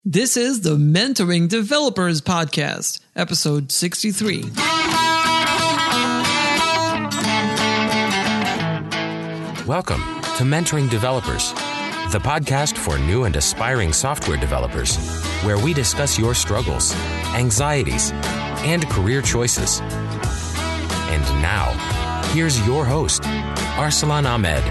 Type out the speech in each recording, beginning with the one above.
This is the Mentoring Developers Podcast, episode 63. Welcome to Mentoring Developers, the podcast for new and aspiring software developers, where we discuss your struggles, anxieties, and career choices. And now, here's your host, Arslan Ahmed.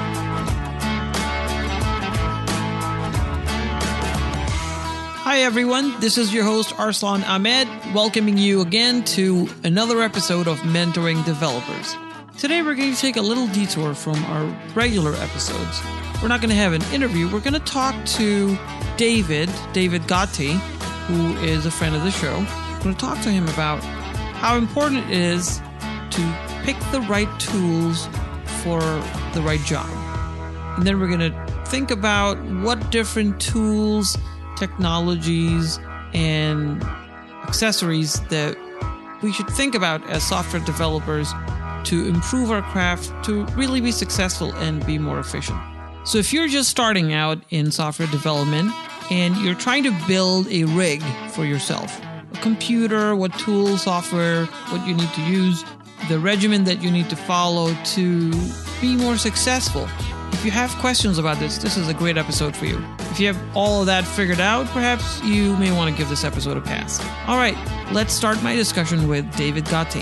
Hi everyone, this is your host Arslan Ahmed, welcoming you again to another episode of Mentoring Developers. Today we're going to take a little detour from our regular episodes. We're not going to have an interview, we're going to talk to David Gatti, who is a friend of the show. We're going to talk to him about how important it is to pick the right tools for the right job. And then we're going to think about what different tools, technologies, and accessories that we should think about as software developers to improve our craft, to really be successful and be more efficient. So if you're just starting out in software development and you're trying to build a rig for yourself, a computer, what tools, software, what you need to use, the regimen that you need to follow to be more successful. If you have questions about this is a great episode for you. If you have all of that figured out, perhaps you may want to give this episode a pass. All right, let's start my discussion with David Gatti.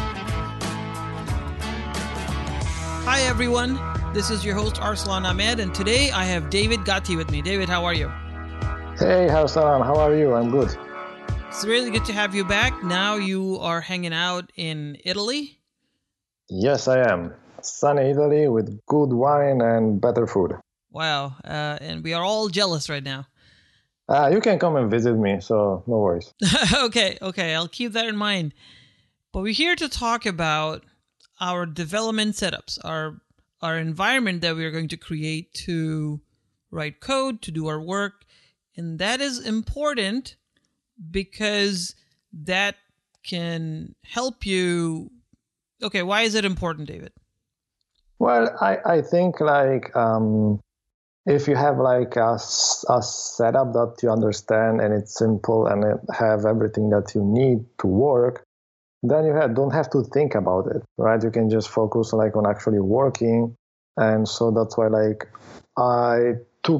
Hi everyone, this is your host Arslan Ahmed, and today I have David Gatti with me. David, how are you? Hey Arslan, how are you? I'm good. It's really good to have you back. Now you are hanging out in Italy? Yes, I am. Sunny Italy with good wine and better food. Wow, and we are all jealous right now. You can come and visit me, so no worries. Okay, I'll keep that in mind. But we're here to talk about our development setups, our environment that we are going to create to write code, to do our work. And that is important because that can help you. Okay, why is it important, David? Well, I think if you have a setup that you understand and it's simple and it have everything that you need to work, then you don't have to think about it, right? You can just focus on actually working. And so that's why I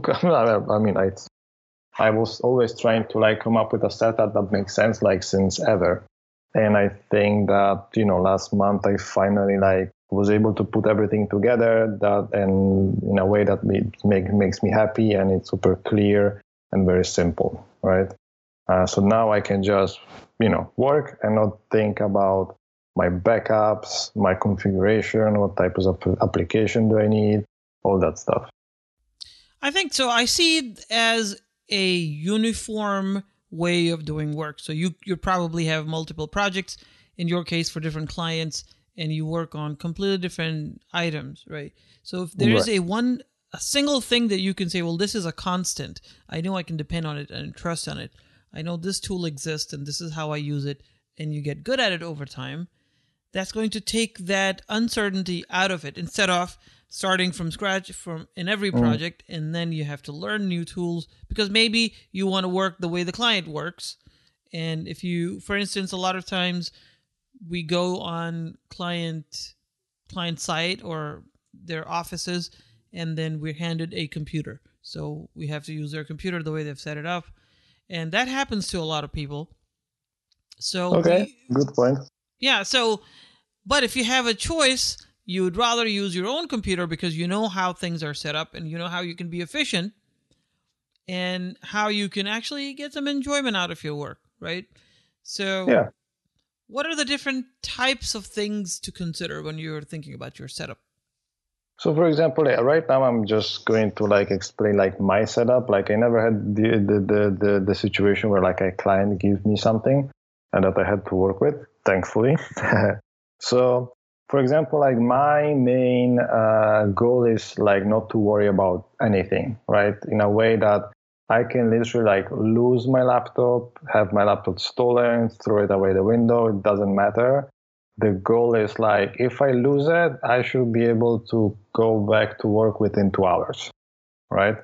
was always trying to come up with a setup that makes sense since ever. And I think that, last month I finally was able to put everything together and in a way that makes me happy, and it's super clear and very simple, right? So now I can just, work and not think about my backups, my configuration, what types of application do I need, all that stuff. I think so. I see it as a uniform way of doing work. So you probably have multiple projects, in your case for different clients, and you work on completely different items, right? So if there is a single thing that you can say, well, this is a constant, I know I can depend on it and trust on it. I know this tool exists and this is how I use it, and you get good at it over time, that's going to take that uncertainty out of it instead of starting from scratch in every project, and then you have to learn new tools because maybe you want to work the way the client works. And if you, for instance, a lot of times we go on client site or their offices, and then we're handed a computer. So we have to use their computer the way they've set it up. And that happens to a lot of people. So okay, good point. Yeah, but if you have a choice, you would rather use your own computer because you know how things are set up and you know how you can be efficient and how you can actually get some enjoyment out of your work, right? So yeah. What are the different types of things to consider when you're thinking about your setup? So, for example, right now I'm just going to explain my setup. I never had the situation where a client gives me something and that I had to work with, thankfully. So, for example, my main goal is not to worry about anything, right? In a way that I can literally lose my laptop, have my laptop stolen, throw it away the window. It doesn't matter. The goal is if I lose it, I should be able to go back to work within 2 hours, right?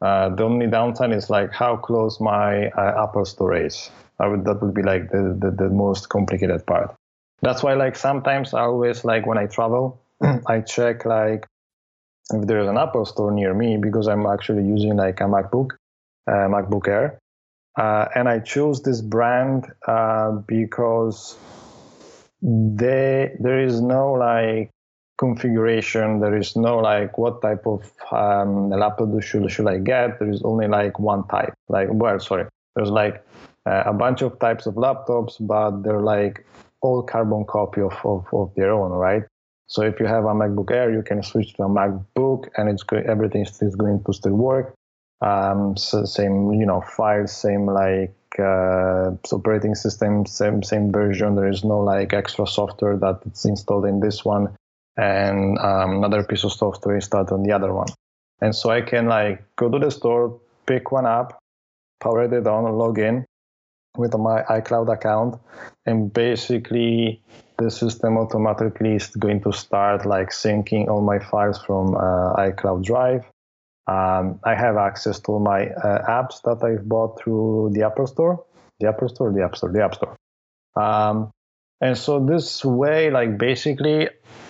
The only downside is like how close my Apple Store is. That would be like the most complicated part. That's why like sometimes I always like when I travel, I check like if there's an Apple Store near me, because I'm actually using like a MacBook Air. And I choose this brand because there is no like configuration. There is no like what type of laptop should I get. There is only like one type. There's like a bunch of types of laptops, but they're like all carbon copy of their own, right? So if you have a MacBook Air, you can switch to a MacBook, and everything is going to still work. So same, files, same like operating system, same version. There is no like extra software that it's installed in this one, and another piece of software installed on the other one. And so I can like go to the store, pick one up, power it on, log in with my iCloud account, and basically the system automatically is going to start like syncing all my files from iCloud Drive. I have access to my apps that I've bought through the Apple Store. The Apple Store, the App Store, the App Store. And so this way, like basically,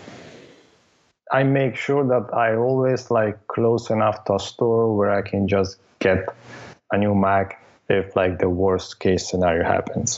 I make sure that I always like close enough to a store where I can just get a new Mac if like the worst case scenario happens.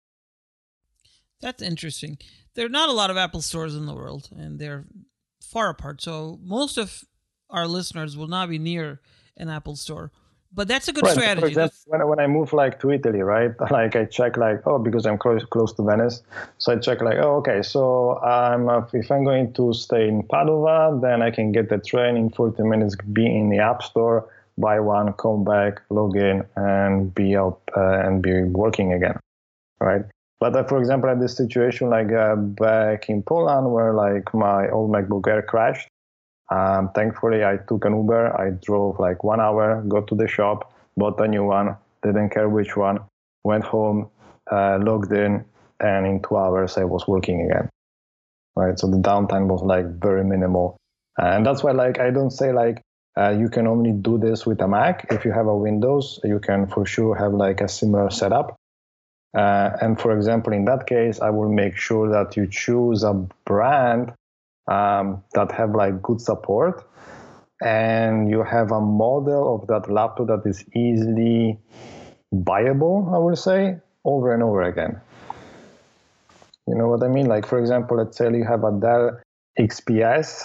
That's interesting. There are not a lot of Apple stores in the world, and they're far apart. So most of our listeners will not be near an Apple store. But that's a good strategy. For example, when I move like to Italy, right? Like I check like, because I'm close to Venice. So I check like, okay, so if I'm going to stay in Padova, then I can get the train in 40 minutes, be in the App Store, buy one, come back, log in, and be out and be working again, right? But for example, I had this situation like back in Poland where like my old MacBook Air crashed. Thankfully, I took an Uber. I drove like 1 hour, got to the shop, bought a new one, didn't care which one, went home, logged in, and in 2 hours I was working again. Right, so the downtime was like very minimal, and that's why like I don't say like you can only do this with a Mac. If you have a Windows, you can for sure have like a similar setup. And for example, in that case, I will make sure that you choose a brand that have like good support, and you have a model of that laptop that is easily buyable, I would say, over and over again. You know what I mean? Like, for example, let's say you have a Dell XPS,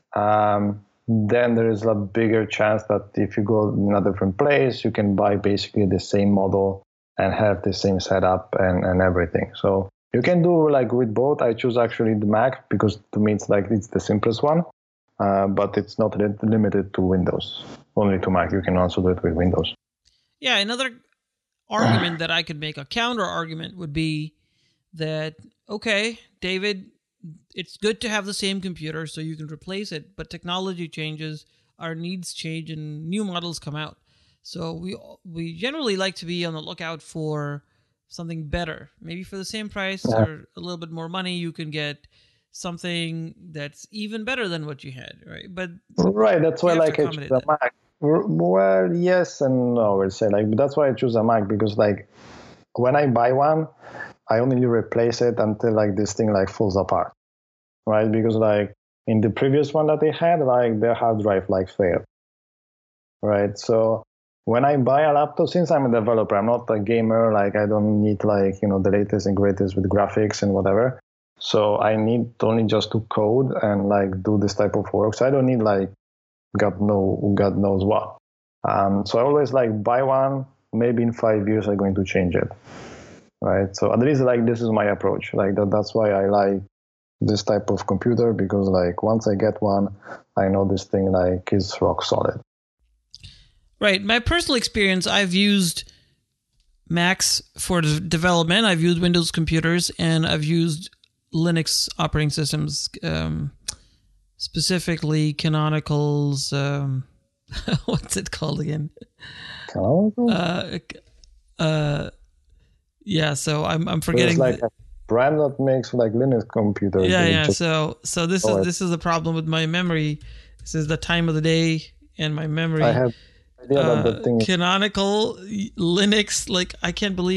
then there is a bigger chance that if you go in a different place, you can buy basically the same model and have the same setup and everything. So you can do like with both. I choose actually the Mac because to me it's the simplest one, but it's not limited to Windows, only to Mac. You can also do it with Windows. Yeah, another argument that I could make, a counter argument, would be that, okay, David, it's good to have the same computer so you can replace it, but technology changes, our needs change, and new models come out. So we generally like to be on the lookout for something better. Maybe for the same price or a little bit more money, you can get something that's even better than what you had, right? But that's why like I choose a Mac. Well, yes and no, I would say like, but that's why I choose a Mac, because like when I buy one, I only replace it until like this thing like falls apart, right? Because like in the previous one that they had, like their hard drive like failed, right? So when I buy a laptop, since I'm a developer, I'm not a gamer, like I don't need like, the latest and greatest with graphics and whatever. So I need only just to code and like do this type of work. So I don't need like God knows what. So I always like buy one, maybe in 5 years I'm going to change it. Right. So at least like this is my approach. Like that's why I like this type of computer, because like once I get one, I know this thing like is rock solid. Right. My personal experience, I've used Macs for development. I've used Windows computers, and I've used Linux operating systems, specifically Canonical's, what's it called again? Canonical? Yeah, so I'm forgetting. There's like a brand that makes like Linux computers. Yeah. So this is the problem with my memory. This is the time of the day, and my memory. idea that the thing is, Canonical Linux, like I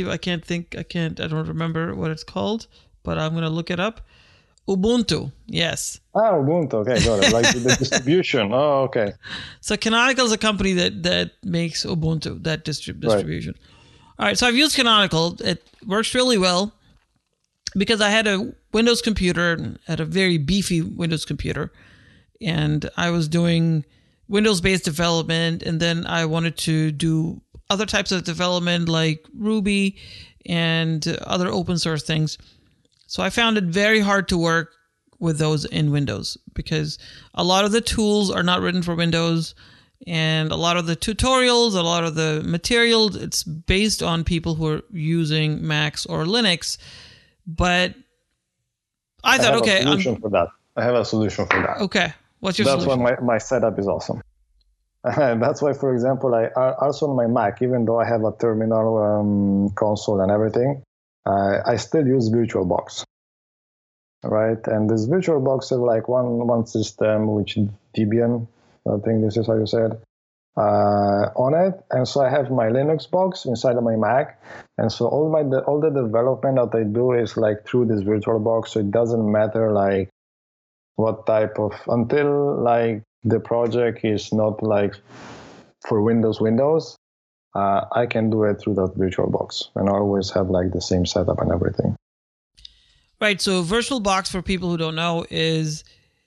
don't remember what it's called, but I'm going to look it up. Ubuntu, yes. Ubuntu, okay, got it. Like the distribution. Oh, okay. So Canonical is a company that makes Ubuntu, that distribution. Right. All right, so I've used Canonical. It works really well because I had a Windows computer, had a very beefy Windows computer, and I was doing Windows-based development, and then I wanted to do other types of development like Ruby and other open source things. So I found it very hard to work with those in Windows because a lot of the tools are not written for Windows, and a lot of the tutorials, a lot of the materials, it's based on people who are using Macs or Linux. But I thought, okay, I have a solution for that. Okay. What's your solution? That's why my setup is awesome. That's why, for example, I also on my Mac, even though I have a terminal console and everything, I still use VirtualBox, right? And this VirtualBox is like one system, which Debian, I think this is how you said, on it. And so I have my Linux box inside of my Mac, and so all the development that I do is like through this VirtualBox. So it doesn't matter like what type of, until like the project is not like for Windows, I can do it through that VirtualBox, and I always have like the same setup and everything. Right. So VirtualBox, for people who don't know, is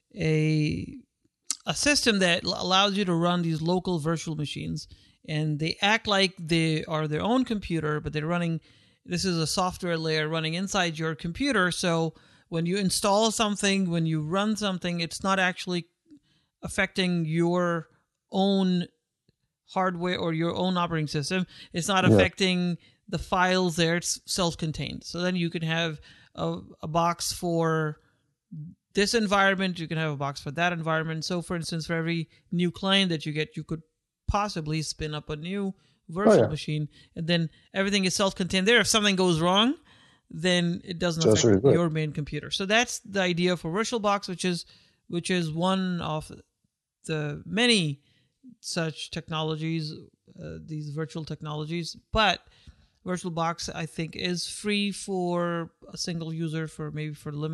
a system that allows you to run these local virtual machines, and they act like they are their own computer, but they're running. This is a software layer running inside your computer. So when you install something, when you run something, it's not actually affecting your own hardware or your own operating system. It's not affecting the files there. It's self-contained. So then you can have a box for this environment. You can have a box for that environment. So for instance, for every new client that you get, you could possibly spin up a new virtual machine, and then everything is self-contained there. If something goes wrong, then it doesn't affect your main computer. So that's the idea for VirtualBox, which is one of the many such technologies, these virtual technologies. But VirtualBox, I think, is free for a single user for a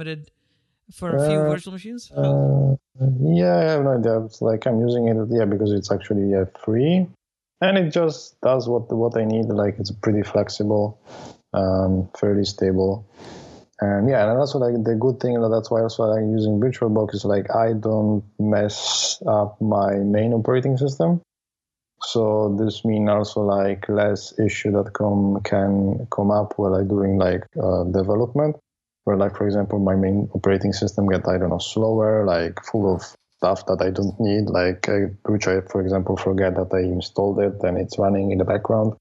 few virtual machines. Yeah, I have no idea. It's like I'm using it, because it's actually free, and it just does what I need. Like it's pretty flexible. Fairly stable, and that's what the good thing. That's why also I'm using VirtualBox is like I don't mess up my main operating system. So this means also like less issue that can come up while I'm doing like development. Where like for example my main operating system get slower, like full of stuff that I don't need, like which I for example forget that I installed it and it's running in the background.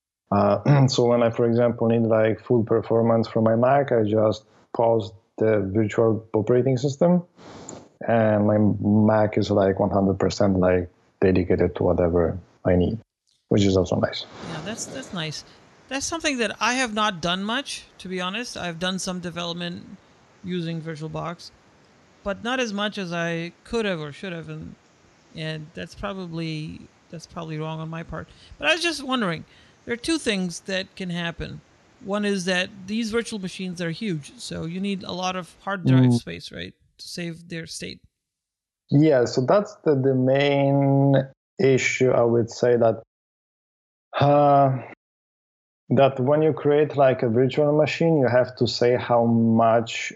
So when I, for example, need like full performance from my Mac, I just pause the virtual operating system, and my Mac is like 100% like dedicated to whatever I need, which is also nice. Yeah, that's nice. That's something that I have not done much, to be honest. I've done some development using VirtualBox, but not as much as I could have or should have, and that's probably wrong on my part. But I was just wondering. There are two things that can happen. One is that these virtual machines are huge, so you need a lot of hard drive space, right, to save their state. Yeah, so that's the main issue. I would say that that when you create like a virtual machine, you have to say how much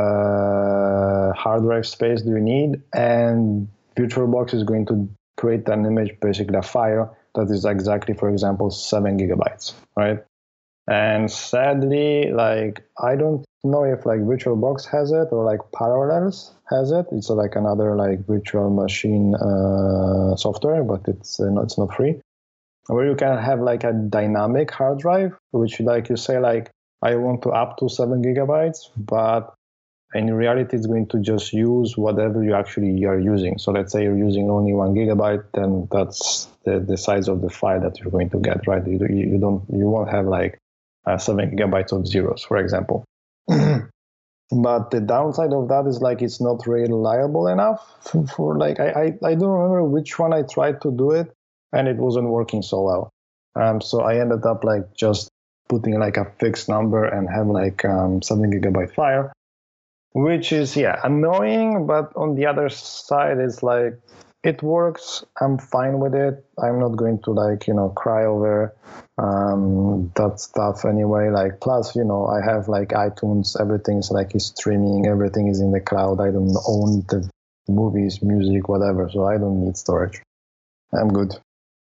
hard drive space do you need, and VirtualBox is going to create an image, basically a file that is exactly, for example, 7 gigabytes, right? And sadly, like I don't know if like VirtualBox has it or like Parallels has it. It's like another like virtual machine software, but it's not free. Where you can have like a dynamic hard drive, which like you say like I want to up to 7 gigabytes, but in reality, it's going to just use whatever you actually are using. So let's say you're using only 1 gigabyte, then that's the size of the file that you're going to get, right? You won't have like 7 gigabytes of zeros, for example. But the downside of that is like it's not reliable enough for like I don't remember which one I tried to do it. and it wasn't working so well. So I ended up like just putting like a fixed number and have like 7 gigabyte file, which is annoying. But on the other side, it's like it works. I'm fine with it. I'm not going to like cry over that stuff anyway. Like plus I have like iTunes. Everything's like is streaming. Everything is in the cloud. I don't own the movies, music, whatever. So I don't need storage. I'm good.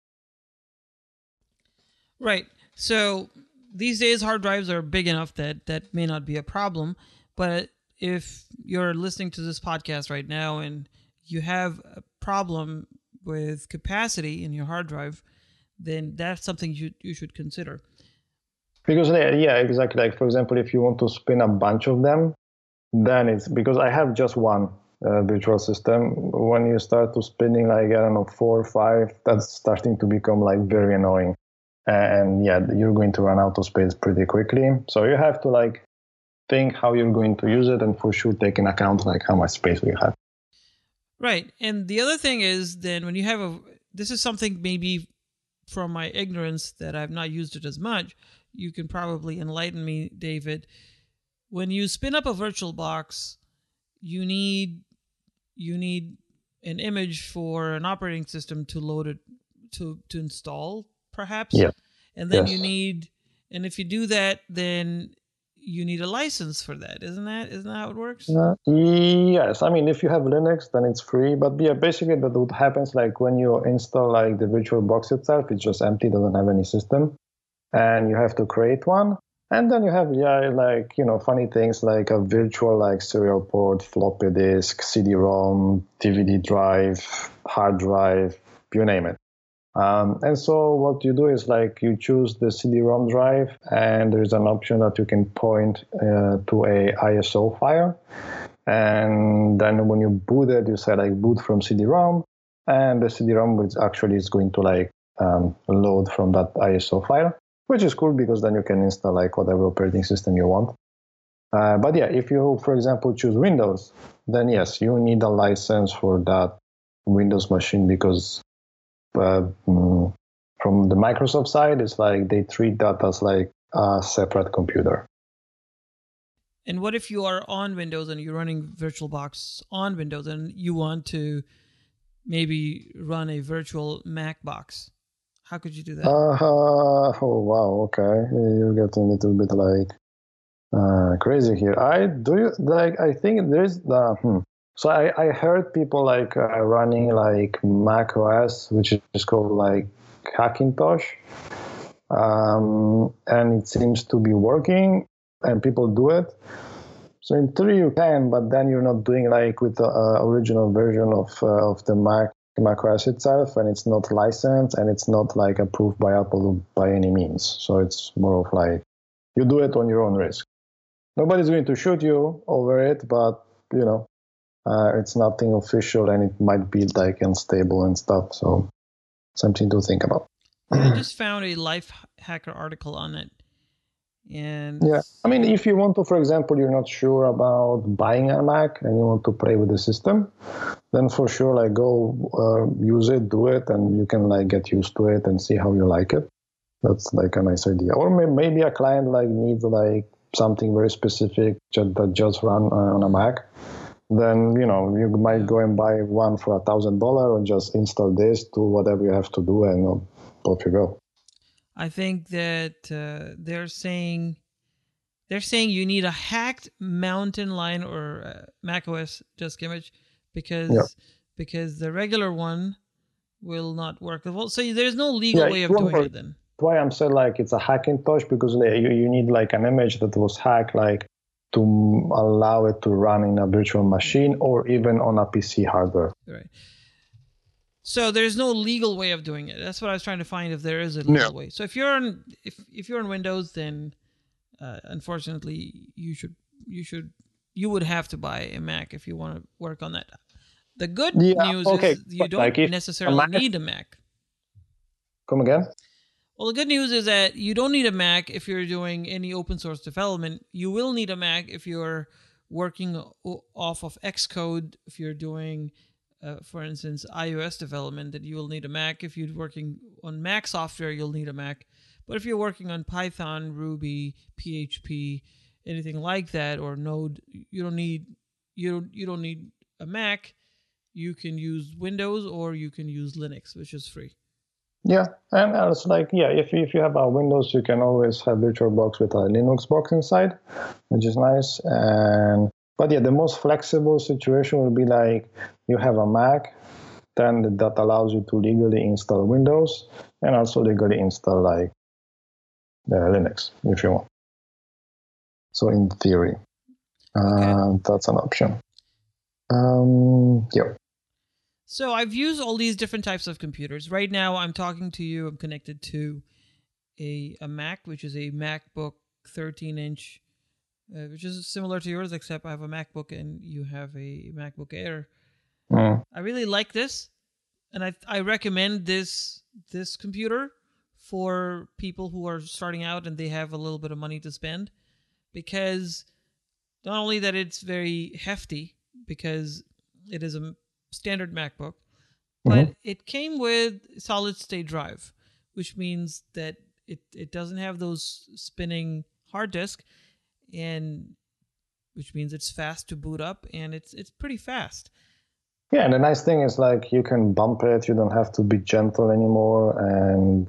Right. So these days, hard drives are big enough that may not be a problem. But if you're listening to this podcast right now and you have a problem with capacity in your hard drive, then that's something you should consider. Because exactly. Like for example, if you want to spin a bunch of them, then it's because I have just one virtual system. When you start to spinning like 4 or 5, that's starting to become like very annoying. And you're going to run out of space pretty quickly. So you have to like think how you're going to use it, and for sure take in account like how much space we have. Right. And the other thing is then when you have this is something maybe from my ignorance that I've not used it as much. You can probably enlighten me, David. When you spin up a VirtualBox, you need an image for an operating system to load it to install, perhaps. Yeah. And then and if you do that, then you need a license for that. Isn't that how it works? Yes. I mean, if you have Linux, then it's free. But basically that what happens like when you install like the VirtualBox itself, it's just empty, doesn't have any system. And you have to create one. And then you have, funny things like a virtual like serial port, floppy disk, CD-ROM, DVD drive, hard drive, you name it. And so what you do is like you choose the CD-ROM drive, and there's an option that you can point to a ISO file. And then when you boot it, you say like boot from CD-ROM, and the CD-ROM is going to like load from that ISO file, which is cool because then you can install like whatever operating system you want. But if you, for example, choose Windows, then yes, you need a license for that Windows machine because from the Microsoft side, it's like they treat that as like a separate computer. And what if you are on Windows and you're running VirtualBox on Windows and you want to maybe run a virtual Mac box? How could you do that? Oh, wow. Okay. You're getting a little bit like crazy here. I think there's So I heard people like running like Mac OS, which is called like Hackintosh. And it seems to be working and people do it. So in theory you can, but then you're not doing like with the original version of the Mac OS itself, and it's not licensed and it's not like approved by Apple by any means. So it's more of like you do it on your own risk. Nobody's going to shoot you over it, but it's nothing official and it might be like unstable and stuff. So something to think about. I just found a Lifehacker article on it. And I mean, if you want to, for example, you're not sure about buying a Mac and you want to play with the system, then for sure, like go use it, do it, and you can like get used to it and see how you like it. That's like a nice idea. Or maybe a client like needs like something very specific that just run on a Mac. Then you might go and buy one for $1,000 or just install this, do whatever you have to do, and off you go. I think that they're saying you need a hacked Mountain Lion or macOS disk image because the regular one will not work. Well, so there's no legal way of doing it then. That's why I'm saying like it's a Hackintosh, because you need like an image that was hacked like to allow it to run in a virtual machine or even on a PC hardware. Right. So there's no legal way of doing it. That's what I was trying to find, if there is a legal way. So if you're on Windows, then unfortunately you would have to buy a Mac if you want to work on that. The good news is you don't necessarily need a Mac. Come again? Well, the good news is that you don't need a Mac if you're doing any open source development. You will need a Mac if you're working off of Xcode, if you're doing for instance, iOS development, that you will need a Mac. If you're working on Mac software, you'll need a Mac. But if you're working on Python, Ruby, PHP, anything like that, or Node, you don't need a Mac. You can use Windows or you can use Linux, which is free. Yeah, and it's like, yeah, if you have a Windows, you can always have VirtualBox with a Linux box inside, which is nice. But yeah, the most flexible situation would be like you have a Mac, then that allows you to legally install Windows and also legally install like Linux if you want. So in theory, that's an option. Yeah. So I've used all these different types of computers. Right now I'm talking to you. I'm connected to a Mac, which is a MacBook 13-inch, which is similar to yours, except I have a MacBook and you have a MacBook Air. I really like this, and I recommend this computer for people who are starting out and they have a little bit of money to spend, because not only that it's very hefty, because it is a standard MacBook, but it came with solid state drive, which means that it doesn't have those spinning hard disk, and which means it's fast to boot up, and it's pretty fast. Yeah, and the nice thing is like you can bump it. You don't have to be gentle anymore, and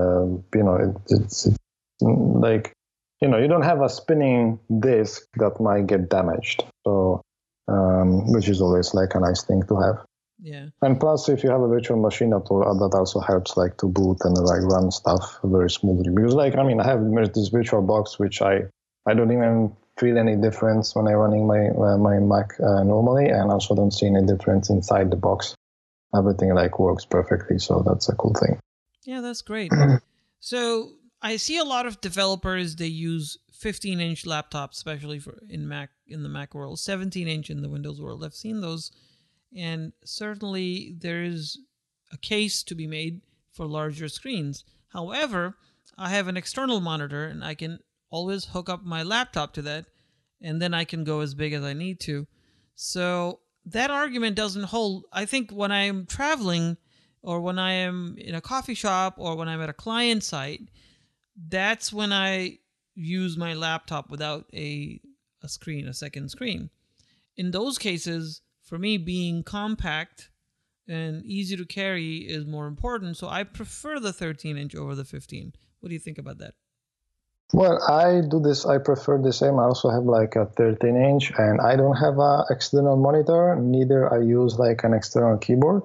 it's like you don't have a spinning disk that might get damaged. So, which is always like a nice thing to have. Yeah. And plus, if you have a virtual machine, that also helps like to boot and like run stuff very smoothly. Because I have this VirtualBox, which I don't even feel any difference when I'm running my Mac normally, and also don't see any difference inside the box. Everything like works perfectly, so that's a cool thing. Yeah, that's great. So I see a lot of developers, they use 15-inch laptops, especially in the Mac world, 17-inch in the Windows world. I've seen those, and certainly there is a case to be made for larger screens. However, I have an external monitor, and I can always hook up my laptop to that, and then I can go as big as I need to. So that argument doesn't hold. I think when I am traveling, or when I am in a coffee shop, or when I'm at a client site, that's when I use my laptop without a second screen. In those cases, for me, being compact and easy to carry is more important. So I prefer the 13-inch over the 15. What do you think about that? Well, I prefer the same. I also have like a 13-inch, and I don't have an external monitor. Neither I use like an external keyboard.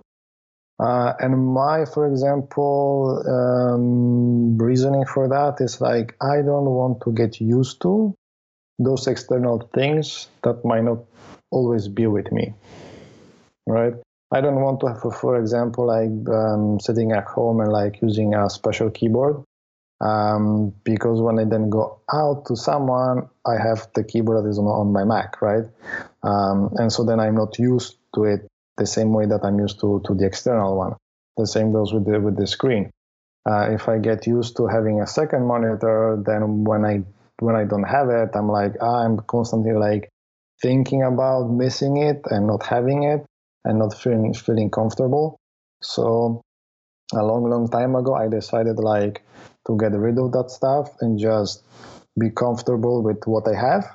And for example, reasoning for that is like, I don't want to get used to those external things that might not always be with me, right? I don't want to have, for example, like sitting at home and like using a special keyboard, because when I then go out to someone, I have the keyboard that is on my Mac, right? And so then I'm not used to it the same way that I'm used to the external one. The same goes with the screen. If I get used to having a second monitor, then when I don't have it, I'm like, I'm constantly like thinking about missing it and not having it and not feeling comfortable. So a long time ago, I decided like to get rid of that stuff and just be comfortable with what I have.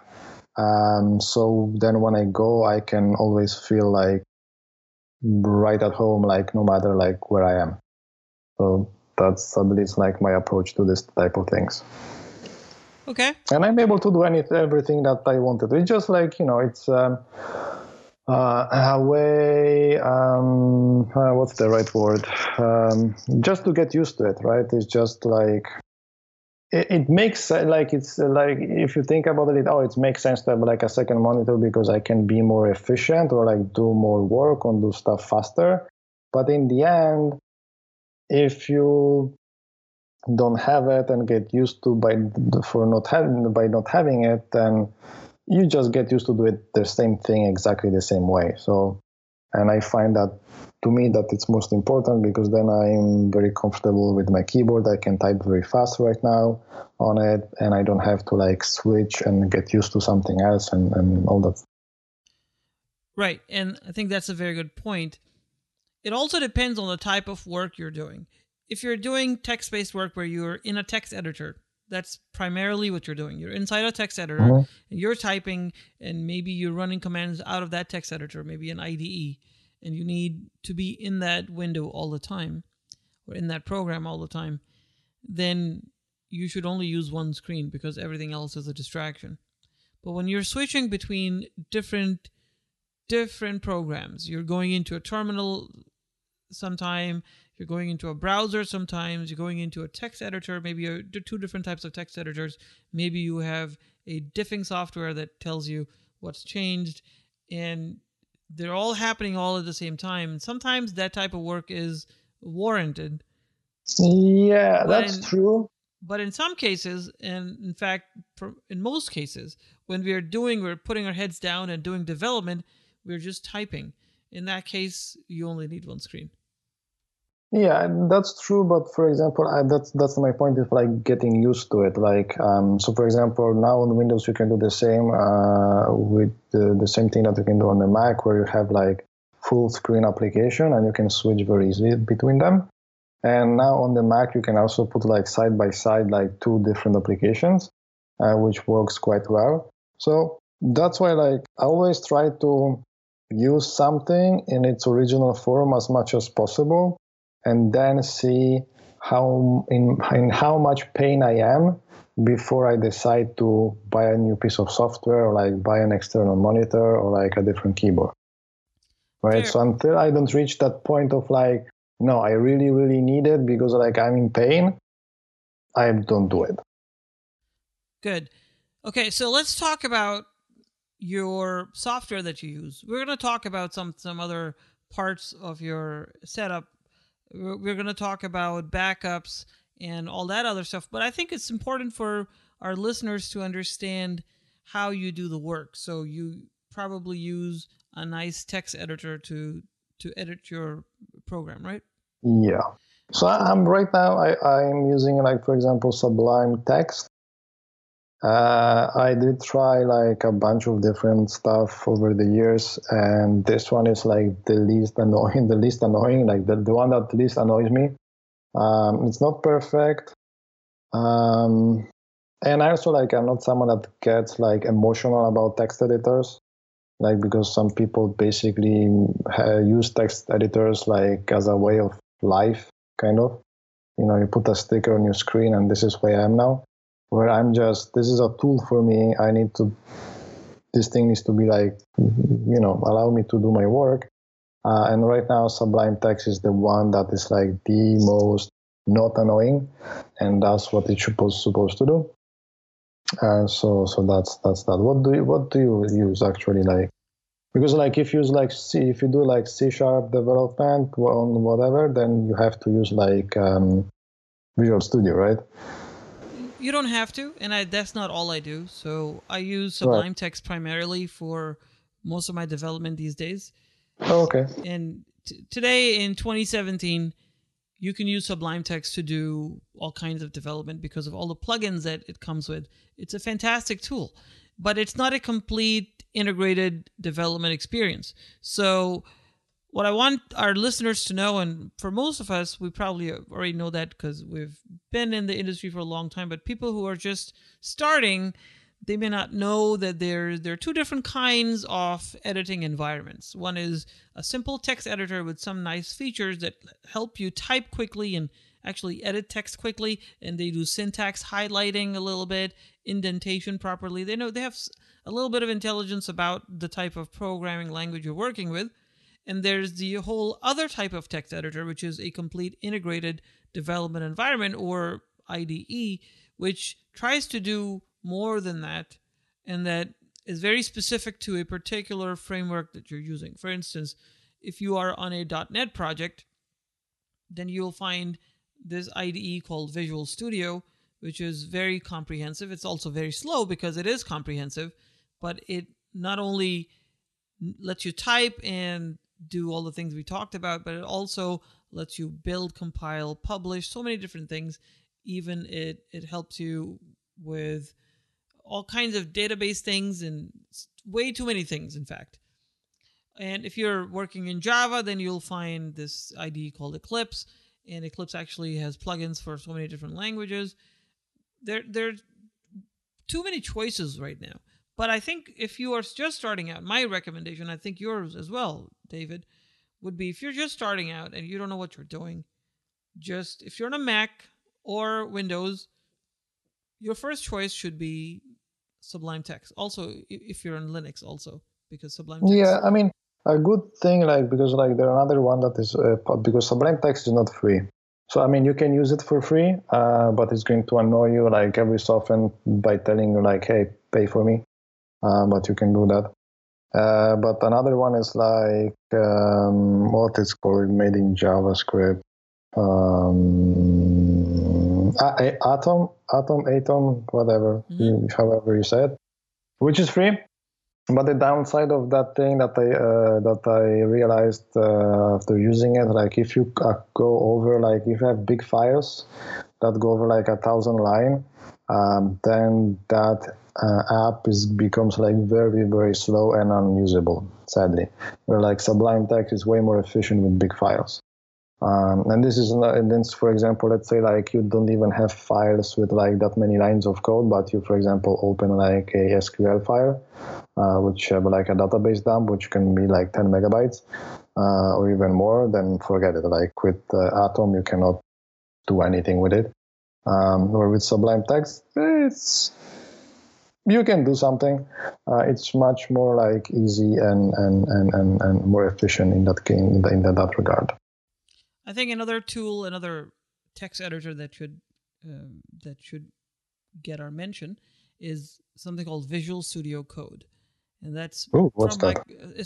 So then when I go, I can always feel like right at home, like no matter like where I am. So that's at least like my approach to this type of things. Okay. And I'm able to do everything that I wanted. It's just like, it's a way, what's the right word? Just to get used to it, right? It's just like, it makes like, it's like, if you think about it, it makes sense to have like a second monitor because I can be more efficient or like do more work and do stuff faster. But in the end, if you don't have it and get used to by not having it, then you just get used to do it the same thing exactly the same way. So, and I find that to me that it's most important because then I'm very comfortable with my keyboard. I can type very fast right now on it, and I don't have to like switch and get used to something else and all that. Right, and I think that's a very good point. it also depends on the type of work you're doing. If you're doing text-based work where you're in a text editor, that's primarily what you're doing. You're inside a text editor, and you're typing, and maybe you're running commands out of that text editor, maybe an IDE, and you need to be in that window all the time, or in that program all the time, then you should only use one screen because everything else is a distraction. But when you're switching between different programs, you're going into a terminal sometime, you're going into a browser sometimes, you're going into a text editor, maybe two different types of text editors. Maybe you have a diffing software that tells you what's changed, and they're all happening all at the same time. And sometimes that type of work is warranted. Yeah, that's true. But in some cases, and in fact, in most cases, when we're putting our heads down and doing development, we're just typing. In that case, you only need one screen. Yeah, that's true. But for example, that's my point, is like getting used to it. Like, so for example, now on Windows, you can do the same with the same thing that you can do on the Mac, where you have like full screen application and you can switch very easily between them. And now on the Mac, you can also put like side by side, like two different applications, which works quite well. So that's why like I always try to use something in its original form as much as possible, and then see in how much pain I am before I decide to buy a new piece of software, or like buy an external monitor, or like a different keyboard. Right. Fair. So until I don't reach that point of like, no, I really, really need it because like I'm in pain, I don't do it. Good. Okay, so let's talk about your software that you use. We're going to talk about some other parts of your setup. We're going to talk about backups and all that other stuff. But I think it's important for our listeners to understand how you do the work. So you probably use a nice text editor to edit your program, right? Yeah. So I'm right now, I'm using, like, for example, Sublime Text. I did try like a bunch of different stuff over the years, and this one is like the least annoying, like the one that least annoys me. It's not perfect. And I also like, I'm not someone that gets like emotional about text editors. Like, because some people basically use text editors like as a way of life, kind of. You know, you put a sticker on your screen and this is where I am now. Where I'm just, this is a tool for me. This thing needs to be like, you know, allow me to do my work. And right now, Sublime Text is the one that is like the most not annoying. And that's what it's supposed to do. So that's that. What do you use actually, like? Because like if you do like C# development on whatever, then you have to use like Visual Studio, right? You don't have to, and that's not all I do. So I use Sublime Text primarily for most of my development these days. Oh, okay. And today in 2017, you can use Sublime Text to do all kinds of development because of all the plugins that it comes with. It's a fantastic tool, but it's not a complete integrated development experience. So what I want our listeners to know, and for most of us, we probably already know that because we've been in the industry for a long time, but people who are just starting, they may not know that there are two different kinds of editing environments. One is a simple text editor with some nice features that help you type quickly and actually edit text quickly, and they do syntax highlighting a little bit, indentation properly. They have a little bit of intelligence about the type of programming language you're working with. And there's the whole other type of text editor, which is a complete integrated development environment, or IDE, which tries to do more than that, and that is very specific to a particular framework that you're using. For instance, if you are on a .NET project, then you'll find this IDE called Visual Studio, which is very comprehensive. It's also very slow because it is comprehensive, but it not only lets you type and do all the things we talked about, but it also lets you build, compile, publish, so many different things. Even it helps you with all kinds of database things and way too many things, in fact. And if you're working in Java, then you'll find this IDE called Eclipse, and Eclipse actually has plugins for so many different languages. There's too many choices right now. But I think if you are just starting out, my recommendation, I think yours as well, David, would be if you're just starting out and you don't know what you're doing, just if you're on a Mac or Windows, your first choice should be Sublime Text. Also, if you're on Linux, also because Sublime Text. Yeah, I mean, a good thing, like, because like there another one that is because Sublime Text is not free. So I mean, you can use it for free, but it's going to annoy you like every so often by telling you like, hey, pay for me. But you can do that. But another one is like what is called made in JavaScript. Atom, whatever, however you said, which is free. But the downside of that thing that I realized after using it, like if you go over, like if you have big files that go over like 1,000 line, then that app becomes like very, very slow and unusable, sadly. Where like Sublime Text is way more efficient with big files. And this is, and then, for example, let's say like you don't even have files with like that many lines of code, but you, for example, open like a SQL file, which have like a database dump, which can be like 10 megabytes or even more, then forget it. Like with Atom, you cannot do anything with it. Or with Sublime Text, you can do something. It's much more like easy and more efficient in that regard. I think another tool, another text editor that should get our mention is something called Visual Studio Code, and that's what's that?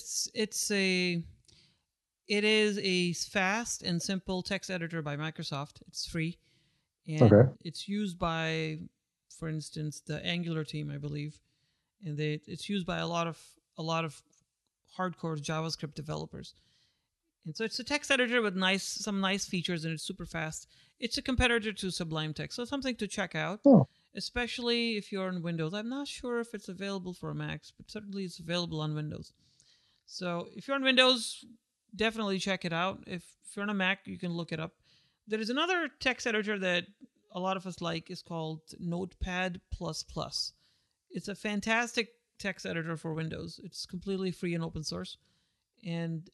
It is a fast and simple text editor by Microsoft. It's free, and it's used by, for instance, the Angular team, I believe, and it's used by a lot of hardcore JavaScript developers. And so it's a text editor with some nice features, and it's super fast. It's a competitor to Sublime Text, so something to check out, especially if you're on Windows. I'm not sure if it's available for Macs, but certainly it's available on Windows. So if you're on Windows, definitely check it out. If you're on a Mac, you can look it up. There is another text editor that a lot of us like. Is called Notepad++. It's a fantastic text editor for Windows. It's completely free and open source. And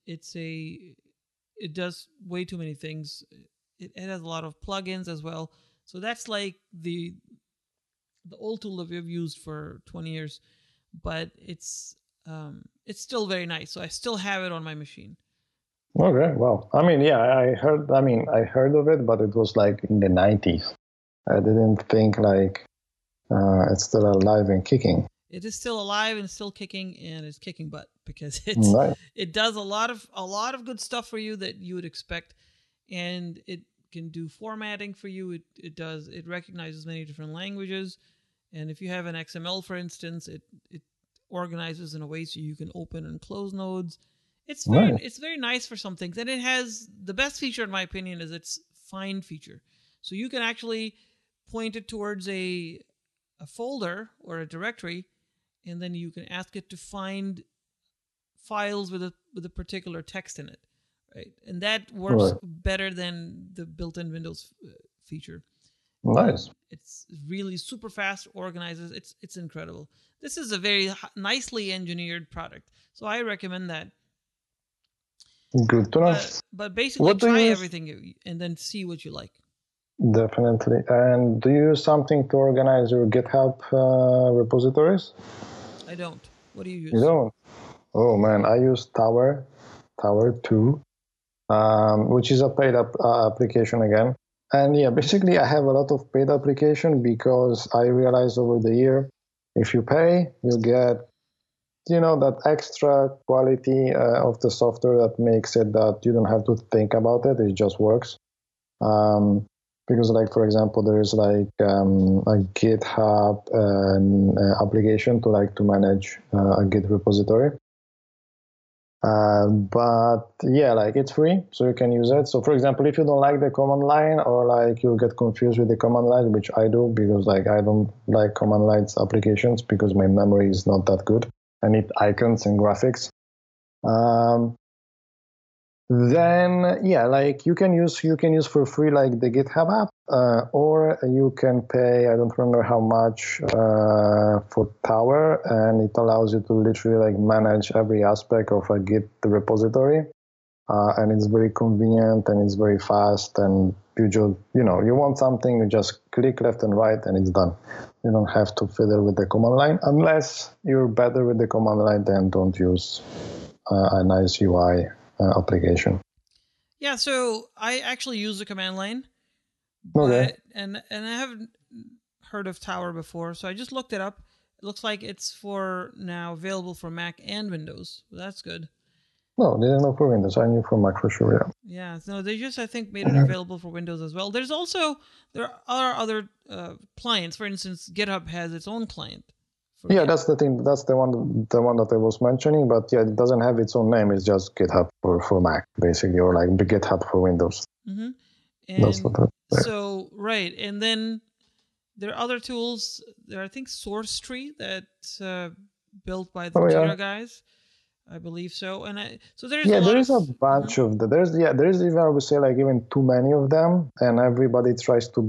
it does way too many things. It has a lot of plugins as well. So that's like the old tool that we've used for 20 years, but it's still very nice. So I still have it on my machine. Okay, well, I mean, yeah, I heard of it, but it was like in the 90s. I didn't think like it's still alive and kicking. It is still alive and still kicking, and it's kicking butt because it does a lot of good stuff for you that you would expect, and it can do formatting for you. It recognizes many different languages, and if you have an XML, for instance, it organizes in a way so you can open and close nodes. It's very nice for some things, and it has the best feature in my opinion is its find feature. So you can actually point it towards a folder or a directory, and then you can ask it to find files with a particular text in it, right? And that works better than the built-in Windows feature. Nice. It's really super fast, organizes. It's incredible. This is a very nicely engineered product, so I recommend that. Good to know. But basically, try everything and then see what you like. Definitely. And do you use something to organize your GitHub repositories? I don't. What do you use? You don't? Oh man, I use Tower 2, which is a paid application again. And yeah, basically I have a lot of paid application because I realized over the year, if you pay, you get, that extra quality of the software that makes it that you don't have to think about it. It just works. Because like, for example, there is like a GitHub application to manage a Git repository. But yeah, like it's free, so you can use it. So for example, if you don't like the command line or like you get confused with the command line, which I do because like I don't like command lines applications because my memory is not that good. I need icons and graphics. Then like you can use for free like the GitHub app, or you can pay, I don't remember how much, for Tower, and it allows you to literally like manage every aspect of a Git repository, and it's very convenient and it's very fast, and you just you want something, you just click left and right and it's done. You don't have to fiddle with the command line unless you're better with the command line. Then don't use a nice UI application. Yeah, so I actually use the command line, Okay. and I haven't heard of Tower before, so I just looked it up. It looks like it's now available for Mac and Windows. So that's good. No, they didn't know for Windows. I knew for Mac for sure. Yeah. Yeah, no, they just I think made it available for Windows as well. There are other clients. For instance, GitHub has its own client. Yeah, that's the thing. That's the one that I was mentioning. But yeah, it doesn't have its own name. It's just GitHub for Mac, basically, or like the GitHub for Windows. Mm-hmm. That's what so right, and then there are other tools. There are, I think, SourceTree that's built by the Jira guys. I believe so, and so there's a bunch of the there's even, I would say, like even too many of them, and everybody tries to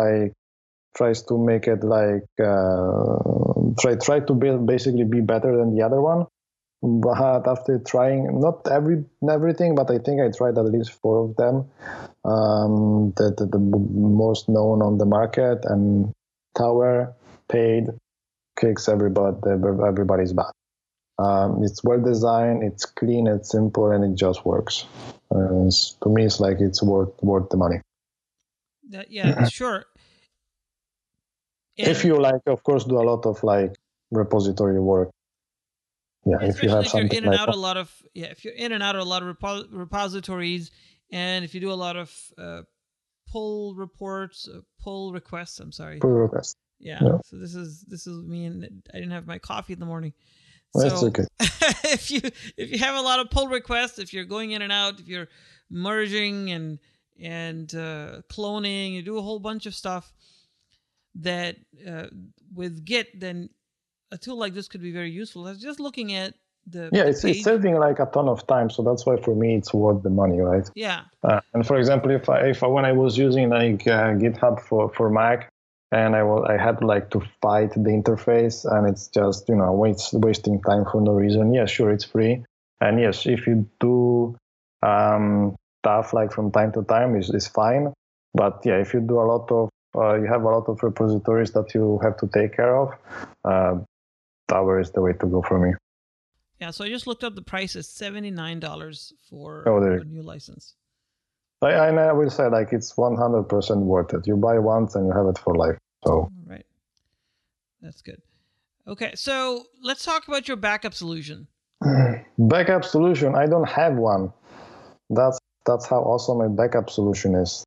make it like try to basically be better than the other one. But after trying not everything, but I think I tried at least 4 of them, the most known on the market, and Tower paid kicks everybody's butt. It's well designed, it's clean, it's simple, and it just works. To me, it's like it's worth the money. Yeah, sure. If you like, of course, do a lot of like repository work. Yeah, if you have something if you're in and out of a lot of repositories, and if you do a lot of pull reports, pull requests. I'm sorry. Pull requests. Yeah. So this is me, and I didn't have my coffee in the morning. So that's okay. if you have a lot of pull requests, if you're going in and out, if you're merging and cloning, you do a whole bunch of stuff that with Git, then a tool like this could be very useful. I was just looking at it's saving like a ton of time, so that's why for me it's worth the money, right? Yeah. And for example, if when I was using like GitHub for Mac, and I had like to fight the interface, and it's just wasting time for no reason. Yeah, sure, it's free, and yes, if you do stuff like from time to time, is fine. But yeah, if you do a lot of you have a lot of repositories that you have to take care of, Tower is the way to go for me. Yeah, so I just looked up the price is $79 for a new license. I will say like it's 100% worth it. You buy once and you have it for life. So right, that's good. Okay, so let's talk about your backup solution. Backup solution, I don't have one. That's how awesome my backup solution is.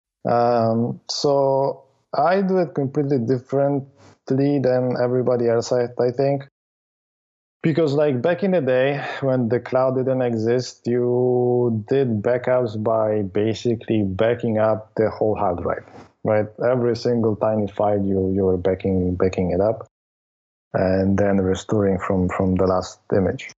So I do it completely differently than everybody else, I think. Because like back in the day when the cloud didn't exist, you did backups by basically backing up the whole hard drive, right? Every single tiny file you were backing it up, and then restoring from the last image.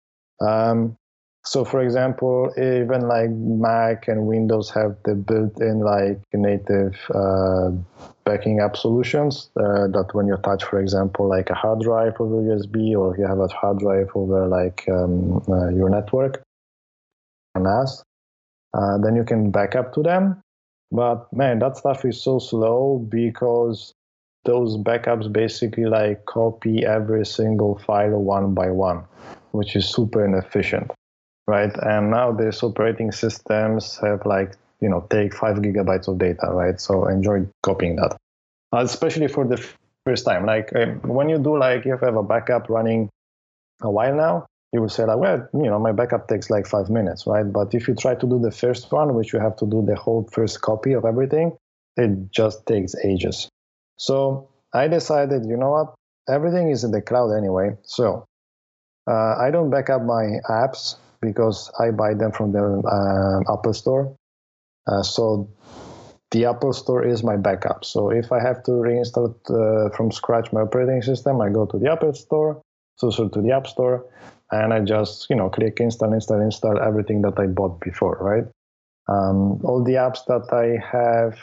So for example, even like Mac and Windows have the built-in like native backing up solutions that when you touch, for example, like a hard drive over USB, or you have a hard drive over like your network, NAS, then you can back up to them. But man, that stuff is so slow because those backups basically like copy every single file one by one, which is super inefficient. Right, and now these operating systems have like take 5 gigabytes of data, right? So enjoy copying that, especially for the first time. Like when you do like if you have a backup running a while now, you will say like, well, my backup takes like 5 minutes, right? But if you try to do the first one, which you have to do the whole first copy of everything, it just takes ages. So I decided, you know what? Everything is in the cloud anyway, so I don't back up my apps, because I buy them from the Apple Store. So the Apple Store is my backup. So if I have to reinstall from scratch my operating system, I go to the Apple Store, so to the App Store, and I just, click install everything that I bought before, right? All the apps that I have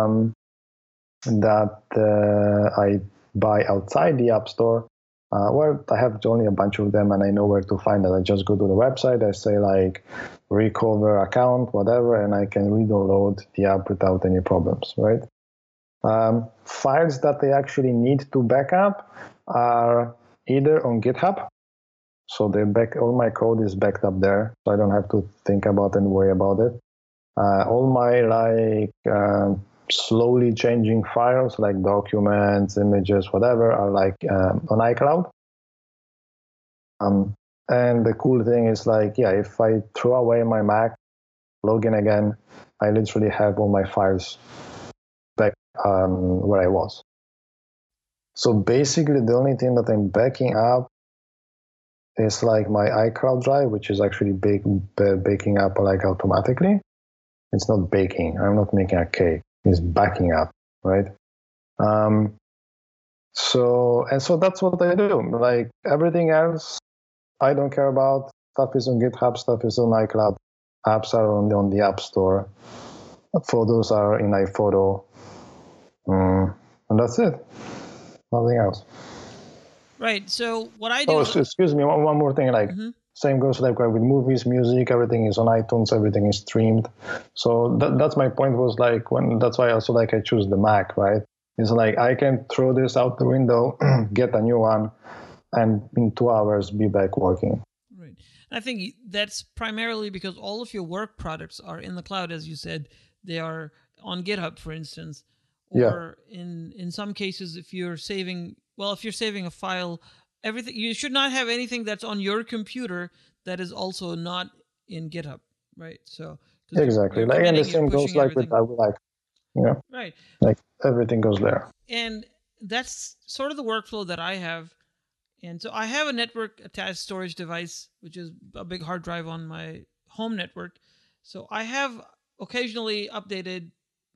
that I buy outside the App Store, I have only a bunch of them and I know where to find it. I just go to the website, I say like recover account, whatever, and I can re-download the app without any problems, right? Files that I actually need to back up are either on GitHub, so all my code is backed up there, so I don't have to think about and worry about it. All my slowly changing files like documents, images, whatever are like on iCloud. And the cool thing is if I throw away my Mac, log in again, I literally have all my files back where I was. So basically the only thing that I'm backing up is like my iCloud drive, which is actually baking up like automatically. It's not baking. I'm not making a cake. It's backing up, right? So that's what I do. Like everything else, I don't care about. Stuff is on GitHub. Stuff is on iCloud. Apps are on the App Store. Photos are in iPhoto. And that's it. Nothing else. Right. So what I do. Oh, excuse me. One more thing. Same goes with movies, music. Everything is on iTunes. Everything is streamed. So that's my point. Was that's why also I choose the Mac. Right. It's like I can throw this out the window, get a new one, and in 2 hours be back working. Right. I think that's primarily because all of your work products are in the cloud, as you said. They are on GitHub, for instance. Or in some cases, if you're saving a file, everything, you should not have anything that's on your computer that is also not in GitHub, right? So exactly, and the same goes with right, like everything goes there. And that's sort of the workflow that I have. And so I have a network attached storage device, which is a big hard drive on my home network. So I have occasionally uploaded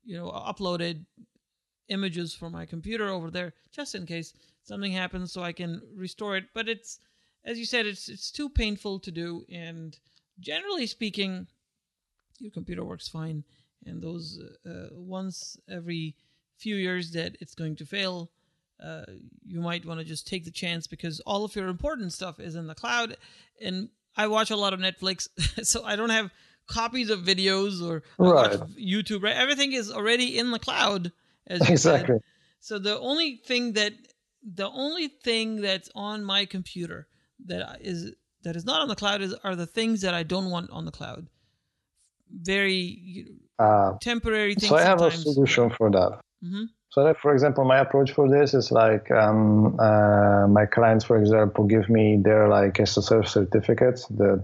images from my computer over there, just in case something happens, so I can restore it. But it's, as you said, it's too painful to do. And generally speaking, your computer works fine. And those once every few years that it's going to fail, you might want to just take the chance, because all of your important stuff is in the cloud. And I watch a lot of Netflix, so I don't have copies of videos or watch YouTube. Right? Everything is already in the cloud. As you said. So the only thing that's on my computer that is not on the cloud are the things that I don't want on the cloud. Very temporary things. So I have sometimes. A solution for that. Mm-hmm. So for example, my approach for this is my clients, for example, give me their SSL certificates,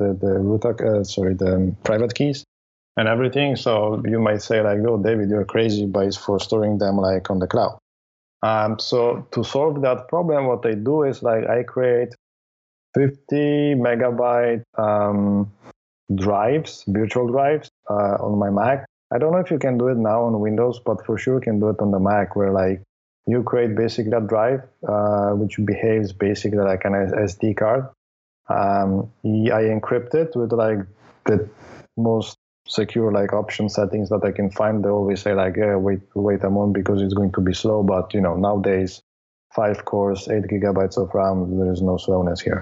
the private keys and everything. So you might say oh, David, you're crazy for storing them on the cloud. So to solve that problem, what I do is I create 50 megabyte virtual drives on my Mac. I don't know if you can do it now on Windows, but for sure you can do it on the Mac, where you create basically that drive, which behaves basically like an SD card. I encrypt it with the most secure option settings that I can find. They always say wait a moment because it's going to be slow, but nowadays 5 cores, 8 gigabytes of RAM, there is no slowness here.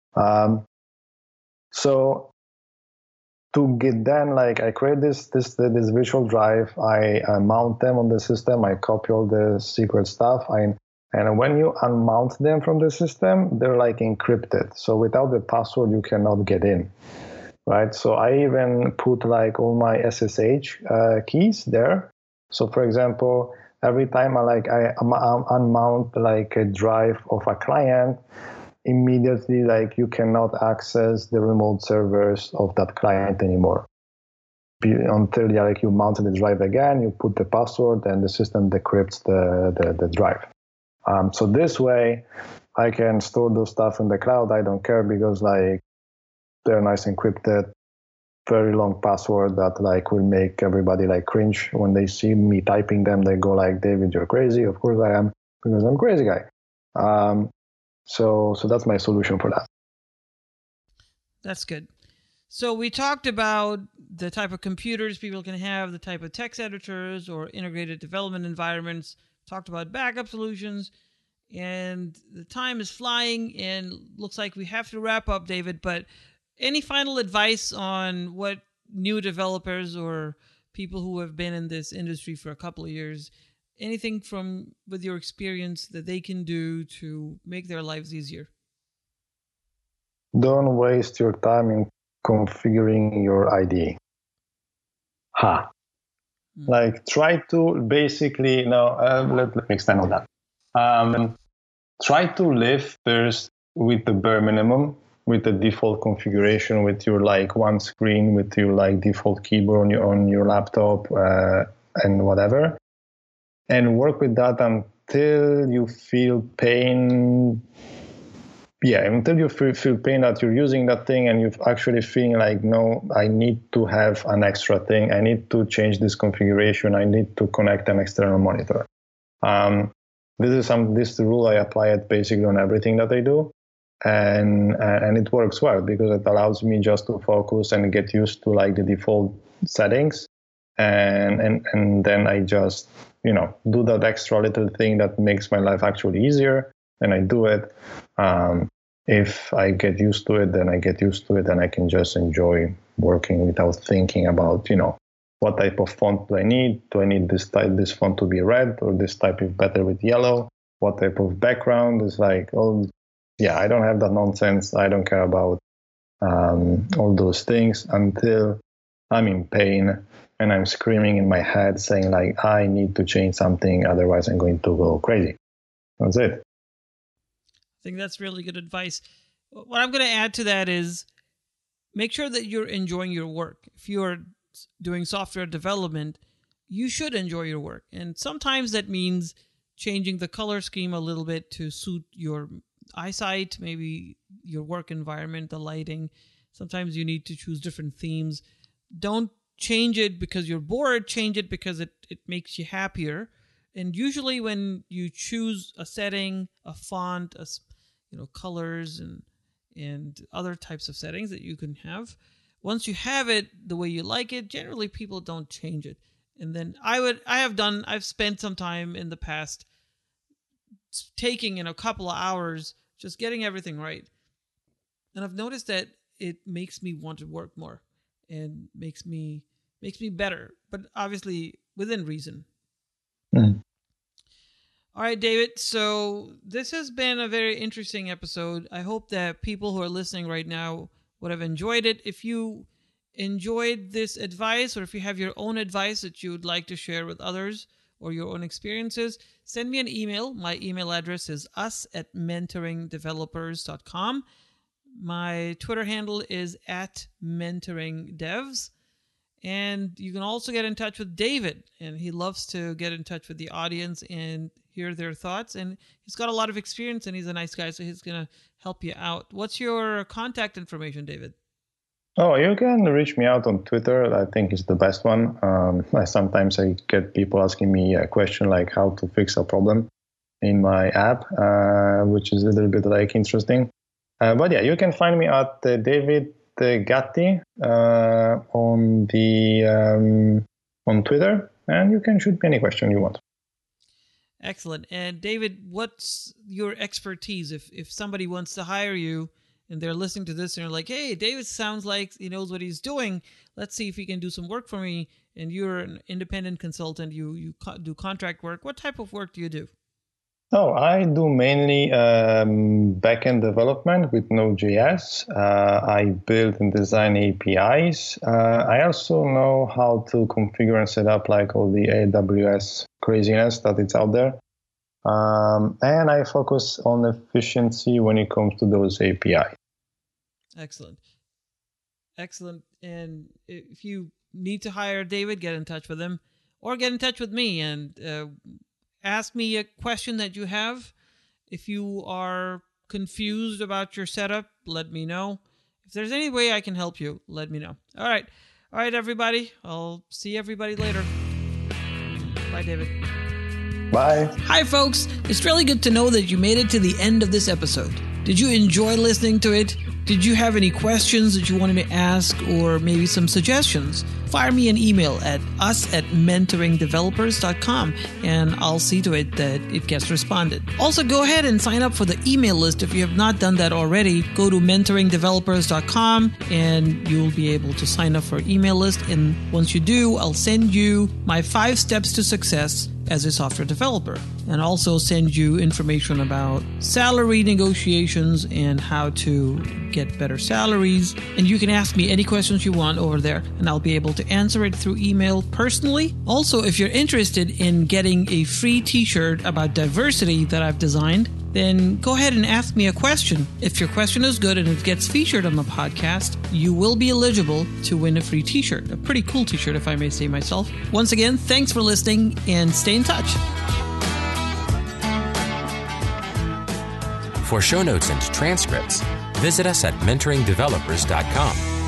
So to get then I create this virtual drive, I mount them on the system, I copy all the secret stuff, and when you unmount them from the system, they're encrypted. So without the password, you cannot get in. Right, so I even put all my SSH keys there. So for example, every time I unmount a drive of a client, immediately you cannot access the remote servers of that client anymore until you mount the drive again. You put the password, and the system decrypts the drive. So this way, I can store those stuff in the cloud. I don't care because they're nice encrypted, very long password that will make everybody cringe when they see me typing them. They go David, you're crazy. Of course I am, because I'm a crazy guy. So that's my solution for that. That's good. So we talked about the type of computers people can have, the type of text editors or integrated development environments, talked about backup solutions, and the time is flying and looks like we have to wrap up, David, but any final advice on what new developers or people who have been in this industry for a couple of years, anything from with your experience that they can do to make their lives easier? Don't waste your time in configuring your IDE. Like, try to basically, let me extend on that. Try to live first with the bare minimum, with the default configuration, with your like one screen, with your like default keyboard on your laptop and whatever, and work with that until you feel pain. Yeah, until you feel pain that you're using that thing and you're actually feeling like, no, I need to have an extra thing. I need to change this configuration. I need to connect an external monitor. This is rule I apply it basically on everything that I do. And it works well because it allows me just to focus and get used to like the default settings. And then I just, do that extra little thing that makes my life actually easier. And I do it. If I get used to it, then I get used to it, and I can just enjoy working without thinking about, what type of font do I need? Do I need this font to be red, or this type is better with yellow? What type of background is like? I don't have that nonsense. I don't care about all those things until I'm in pain and I'm screaming in my head saying like, I need to change something, otherwise I'm going to go crazy. That's it. I think that's really good advice. What I'm going to add to that is make sure that you're enjoying your work. If you're doing software development, you should enjoy your work. And sometimes that means changing the color scheme a little bit to suit your eyesight, maybe your work environment, the lighting. Sometimes you need to choose different themes. Don't change it because you're bored. Change it because it makes you happier. And usually when you choose a setting, a font, colors and other types of settings that you can have, once you have it the way you like it, generally people don't change it. And then I've spent some time in the past taking a couple of hours just getting everything right. And I've noticed that it makes me want to work more and makes me better, but obviously within reason. Mm. All right, David. So this has been a very interesting episode. I hope that people who are listening right now would have enjoyed it. If you enjoyed this advice, or if you have your own advice that you would like to share with others or your own experiences, send me an email. My email address is us@mentoringdevelopers.com. My Twitter handle is @mentoringdevs. And you can also get in touch with David, and he loves to get in touch with the audience and hear their thoughts. And he's got a lot of experience, and he's a nice guy, so he's going to help you out. What's your contact information, David? Oh, you can reach me out on Twitter. I think it's the best one. Sometimes I get people asking me a question like how to fix a problem in my app, which is a little bit like interesting. But yeah, you can find me at David Gatti on Twitter, and you can shoot me any question you want. Excellent. And David, what's your expertise? If somebody wants to hire you and they're listening to this and they're like, hey, David sounds like he knows what he's doing. Let's see if he can do some work for me. And you're an independent consultant. You do contract work. What type of work do you do? Oh, I do mainly backend development with Node.js. I build and design APIs. I also know how to configure and set up like all the AWS craziness that is out there. And I focus on efficiency when it comes to those APIs. Excellent. And if you need to hire David, get in touch with him or get in touch with me and ask me a question that you have. If you are confused about your setup, let me know. If there's any way I can help you, let me know. All right, everybody. I'll see everybody later. Bye, David. Bye. Hi, folks. It's really good to know that you made it to the end of this episode. Did you enjoy listening to it? Did you have any questions that you wanted to ask or maybe some suggestions? Fire me an email at us@mentoringdevelopers.com and I'll see to it that it gets responded. Also, go ahead and sign up for the email list if you have not done that already. Go to mentoringdevelopers.com and you'll be able to sign up for an email list. And once you do, I'll send you my 5 steps to success as a software developer, and also send you information about salary negotiations and how to get better salaries. And you can ask me any questions you want over there, and I'll be able to answer it through email personally. Also, if you're interested in getting a free t-shirt about diversity that I've designed, then go ahead and ask me a question. If your question is good and it gets featured on the podcast, you will be eligible to win a free t-shirt. A pretty cool t-shirt, if I may say myself. Once again, thanks for listening and stay in touch. For show notes and transcripts, visit us at mentoringdevelopers.com.